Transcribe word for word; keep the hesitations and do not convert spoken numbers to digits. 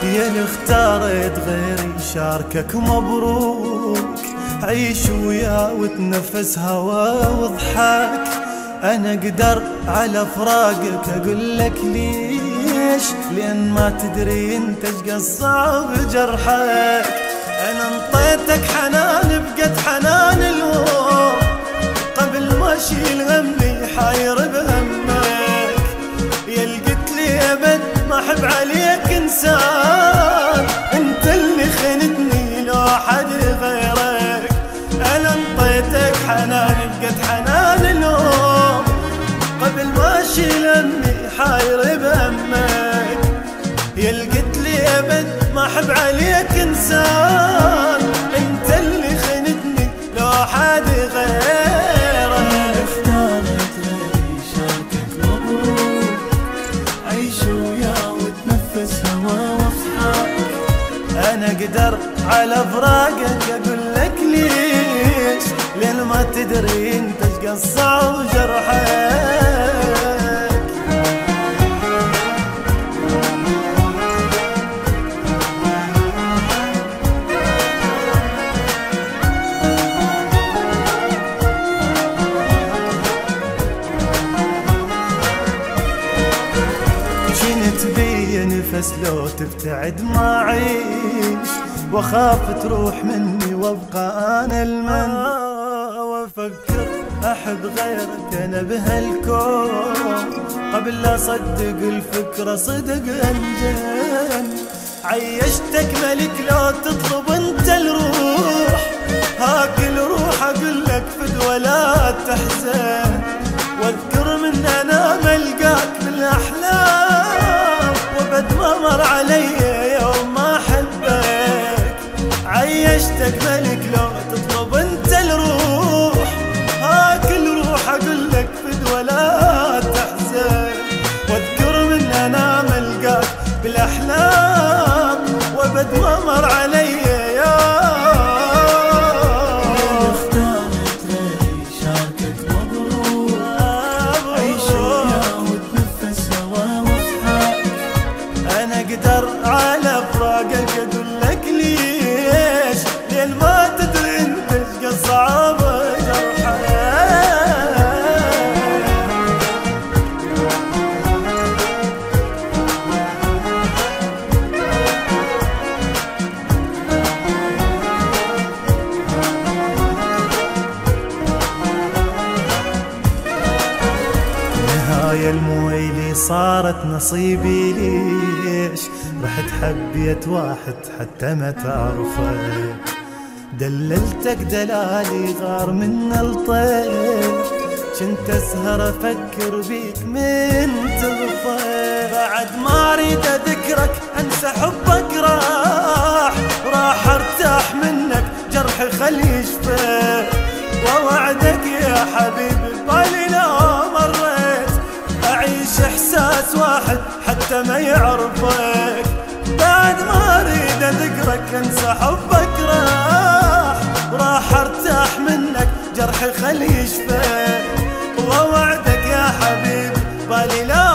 يا اللي اختارت غيري شاركك مبروك، عيش وياه وتنفس هوا وضحك. انا اقدر على فراقك اقول لك ليش، لان ما تدري انت ايش قصاب جرحك. انا انطيتك حنان بقد حنان الورد، قبل ما اشيل غمي حاير بهمك. يا اللي قلت لي ابد ما احب عليك انسان، انت اللي خنتني لو حد غيرك. انا انطيتك حنان بقد حنان الورد، قبل ما اشيل همي حاير بهمك. يا اللي قلت لي ابد ما احب عليك انسان، انت اللي خنتني لو حد غيرك. اختارت غيري شاركك مبروك، عيش وياه وتنفس هوا واضحك. انا اقدر على فراقك اقول لك ليش، لان ما تدري انت ايش قصة وجرحك. تبي نفس لو تبتعد ما عيش، واخاف تروح مني وابقى انا المن. وافكر احب غيرك انا بهالكون، قبل لا اصدق الفكرة صدق انجن. عيشتك ملك لو تطلب انت الروح، هاكل روح اقول لك فد ولا تحزن. واذكر من انا ملقاك بالاحلام، وبد ما مر علي يوم ما احبك. عيشتك ملك لو تطلب انت الروح، هاكل روح اقول لك فد ولا تحزن. واذكر من انا ملقاك بالاحلام، وبد ما مر علي على فراقك اقول لك ليش، لين ما تدري انت ايش صعب جرحك. نهاية المويلي صارت نصيبي ليش، رحت حبيت واحد حتى ما تعرفه. دللتك دلالي غار من الطيف، كنت اسهر افكر بيك من تغفى. بعد ما اريد اذكرك انسى حبك راح، راح ارتاح منك جرحي خلي يشفى. ووعدك يا حبيبي بالي لو مريت، اعيش احساس واحد حتى ما يعرفك. بعد ما اريد اذكرك انسى حبك راح، راح ارتاح منك جرحي خلي يشفى. ووعدك يا حبيبي بالي لا